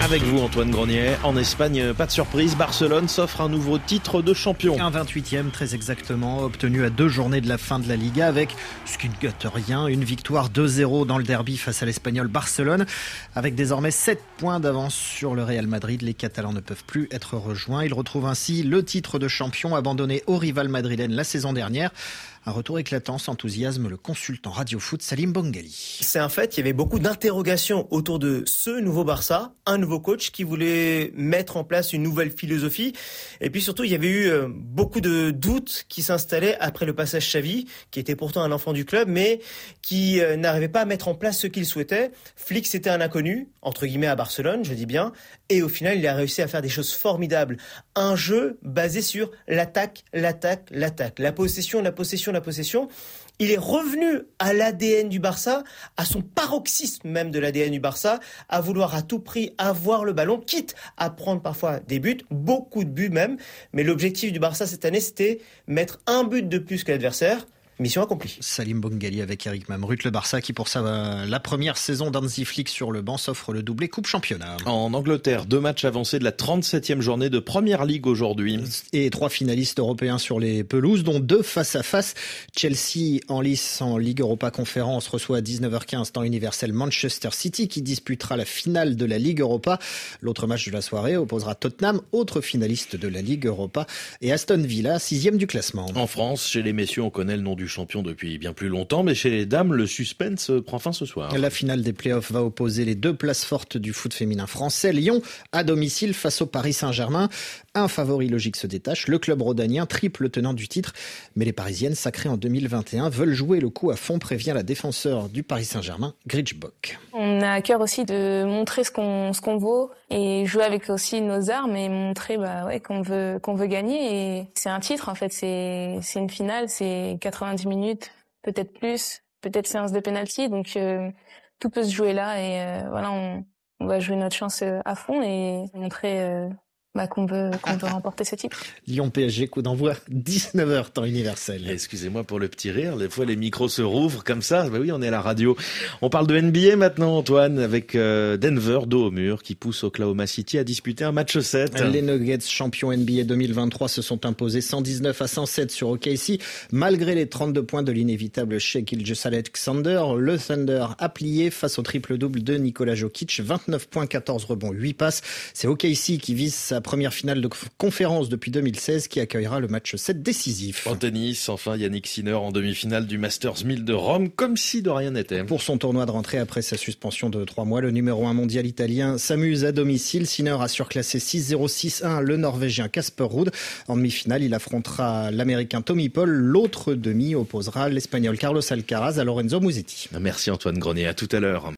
Avec vous Antoine Grenier. En Espagne, pas de surprise, Barcelone s'offre un nouveau titre de champion. Un 28e très exactement, obtenu à 2 journées de la fin de la Liga avec, ce qui ne gâte rien, une victoire 2-0 dans le derby face à l'Espagnol Barcelone. Avec désormais 7 points d'avance sur le Real Madrid, les Catalans ne peuvent plus être rejoints. Ils retrouvent ainsi le titre de champion abandonné au rival madrilène la saison dernière. Un retour éclatant s'enthousiasme le consultant Radio Foot Salim Bongali. C'est un fait, il y avait beaucoup d'interrogations autour de ce nouveau Barça, un nouveau coach qui voulait mettre en place une nouvelle philosophie. Et puis surtout, il y avait eu beaucoup de doutes qui s'installaient après le passage Xavi, qui était pourtant un enfant du club, mais qui n'arrivait pas à mettre en place ce qu'il souhaitait. Flick, c'était un inconnu, entre guillemets à Barcelone, je dis bien. Et au final, il a réussi à faire des choses formidables. Un jeu basé sur l'attaque, l'attaque, l'attaque. La possession. Il est revenu à l'ADN du Barça, à son paroxysme même de l'ADN du Barça, à vouloir à tout prix avoir le ballon, quitte à prendre parfois des buts, beaucoup de buts même. Mais l'objectif du Barça cette année, c'était mettre un but de plus que l'adversaire. Mission accomplie. Salim Bongali avec Eric Mamrut, le Barça qui pour la première saison d'Hansi Flick sur le banc s'offre le doublé Coupe Championnat. En Angleterre, 2 matchs avancés de la 37e journée de Première Ligue aujourd'hui. Et 3 finalistes européens sur les pelouses, dont 2 face à face. Chelsea en lice en Ligue Europa Conférence reçoit à 19h15 temps universel Manchester City qui disputera la finale de la Ligue Europa. L'autre match de la soirée opposera Tottenham, autre finaliste de la Ligue Europa, et Aston Villa, 6e du classement. En France, chez les messieurs, on connaît le nom du champion depuis bien plus longtemps, mais chez les dames, le suspense prend fin ce soir. La finale des playoffs va opposer les 2 places fortes du foot féminin français. Lyon, à domicile, face au Paris Saint-Germain. Un favori logique se détache, le club rhodanien, triple tenant du titre. Mais les Parisiennes, sacrées en 2021, veulent jouer le coup à fond, prévient la défenseur du Paris Saint-Germain, Gritschbock. On a à cœur aussi de montrer ce qu'on vaut et jouer avec aussi nos armes et montrer qu'on veut gagner. Et c'est un titre en fait, c'est une finale, c'est 90 minutes, peut-être plus, peut-être séance de penalty, donc tout peut se jouer là et on va jouer notre chance à fond et montrer qu'on veut remporter ce titre. Lyon PSG, coup d'envoi 19h temps universel. Excusez-moi pour le petit rire, des fois les micros se rouvrent comme ça. Oui, on est à la radio. On parle de NBA maintenant, Antoine, avec Denver dos au mur qui pousse Oklahoma City à disputer un match 7. Les Nuggets, champions NBA 2023, se sont imposés 119-107 sur OKC. Malgré les 32 points de l'inévitable Shai Gilgeous-Alexander, le Thunder a plié face au triple-double de Nikola Jokic. 29 points, 14 rebonds, 8 passes. C'est OKC qui vise sa première finale de conférence depuis 2016 qui accueillera le match 7 décisif. En tennis, enfin Yannick Sinner en demi-finale du Masters 1000 de Rome, comme si de rien n'était. Pour son tournoi de rentrée après sa suspension de 3 mois, le numéro 1 mondial italien s'amuse à domicile. Sinner a surclassé 6-0, 6-1 le Norvégien Casper Ruud. En demi-finale, il affrontera l'Américain Tommy Paul. L'autre demi opposera l'Espagnol Carlos Alcaraz à Lorenzo Musetti. Merci Antoine Grenier, à tout à l'heure.